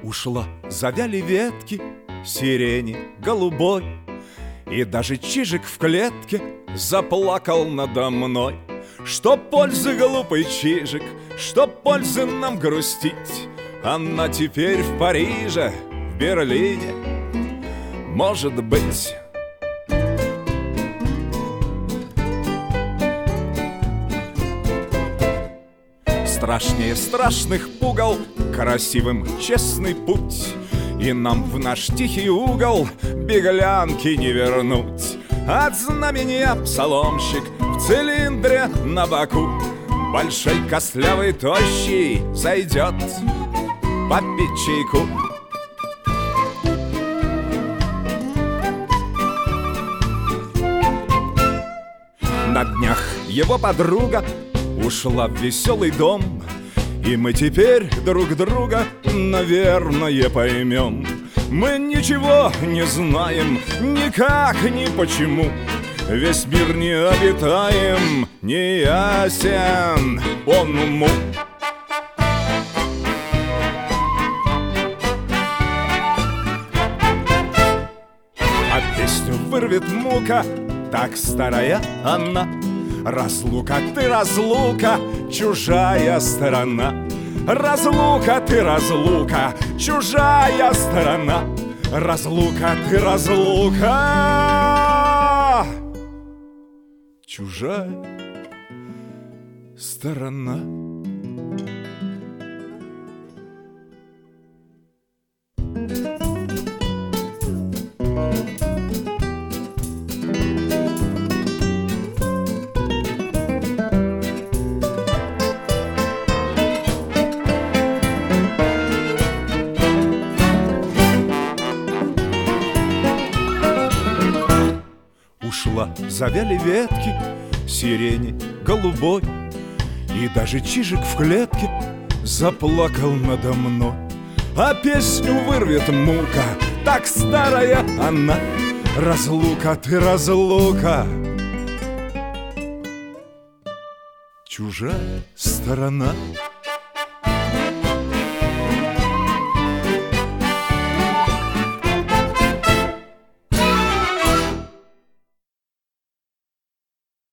Ушла, завяли ветки сирени голубой, и даже чижик в клетке заплакал надо мной. Что пользы, глупый чижик, что пользы нам грустить? Она теперь в Париже, в Берлине, может быть. Страшнее страшных пугал красивым честный путь, и нам в наш тихий угол беглянки не вернуть. От знамения псаломщик в цилиндре на боку, большой костлявый тощий, зайдет попить чайку. На днях его подруга ушла в веселый дом, и мы теперь друг друга, наверное, поймем. Мы ничего не знаем, никак, ни почему. Весь мир не обитаем, не ясен он уму. А песню вырвет мука, так старая она. Разлука ты, разлука, чужая сторона. Разлука ты, разлука, чужая сторона. Разлука ты, разлука, чужая сторона. Ушла, завяли ветки сирени голубой, и даже чижик в клетке заплакал надо мной. А песню вырвет мука, так старая она. Разлука ты, разлука, чужая сторона.